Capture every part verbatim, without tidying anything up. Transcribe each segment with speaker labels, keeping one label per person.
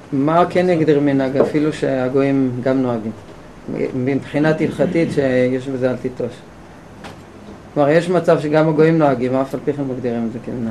Speaker 1: מה כן יגדיר מנהג אפילו שהגויים גם נוהגים? מבחינת הלכתית שיש בזה אל תיטוש. כלומר, יש מצב שגם הגויים נוהגים, אף על פי כן מגדירים את זה כמנהג.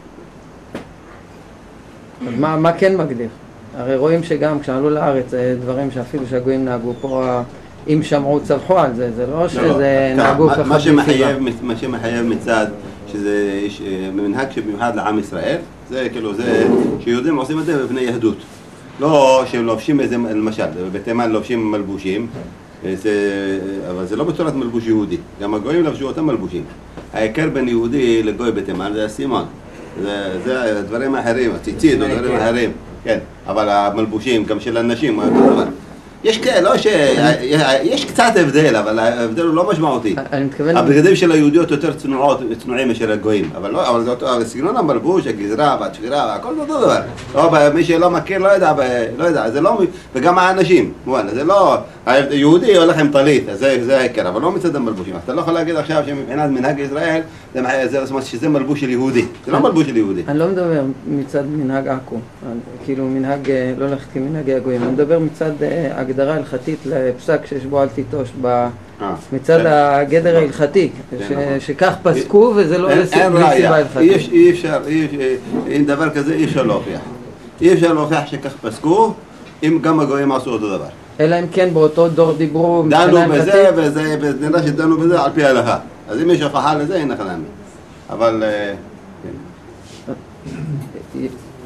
Speaker 1: אז מה, מה כן מגדיר? הרי רואים שגם כשעלו לארץ דברים שאפילו שהגויים נהגו פה, אם שמעו צווחו על זה, זה לא שזה נהגו ככה בסיבה.
Speaker 2: מה שמחייב מצד שזה מנהג שבמיוחד לעם ישראל, זה כאילו זה שיהודים עושים את זה בבני יהדות. לא שהם לובשים איזה, למשל, בתימן לובשים מלבושים, זה, אבל זה לא בצורת מלבוש יהודי, גם הגויים לבשו אותם מלבושים. העיקר בין יהודי לגוי בתימן זה הסימון, זה, זה דברים אחרים, הציצית או דברים אחרים, כן, אבל המלבושים גם של הנשים, יש כאלה, לא ש... יש קצת הבדל, אבל ההבדל הוא לא משמעותי.
Speaker 1: אני מתכוון...
Speaker 2: הבגדים של היהודיות יותר צנועות, צנועים מאשר הגויים, אבל לא, אבל זה אותו, סגנון המלבוש, הגזרה והתפירה והכל זה אותו דבר. לא, מי שלא מכיר לא יודע, לא יודע, זה לא... וגם האנשים, וואלה, זה לא... היהודי הולך עם טלית, זה, זה העיקר, אבל לא מצד המלבושים. אתה לא יכול להגיד עכשיו שמבחינת מנהג ישראל, זה, זה, שזה מלבוש של יהודי, זה לא מלבוש של יהודי.
Speaker 1: אני לא מדבר מצד מנהג עכו, כאילו מנהג, לא הולך כמנהגי הגויים, אני מדבר מצד הגדרה הלכתית לפסק שיש בו אל תיטוש, מצד הגדר ההלכתי, שכך פסקו וזה לא סיבה הלכתית.
Speaker 2: אי אפשר, אם דבר כזה אי אפשר להוכיח. אי אפשר להוכיח שכך פסקו, אם גם הגויים עשו אותו דבר.
Speaker 1: אלא אם כן באותו דור דיברו
Speaker 2: דנו בזה, ונראה שדנו בזה על פי ההלכה. אז אם יש הוכחה לזה, אין לך להאמין. אבל...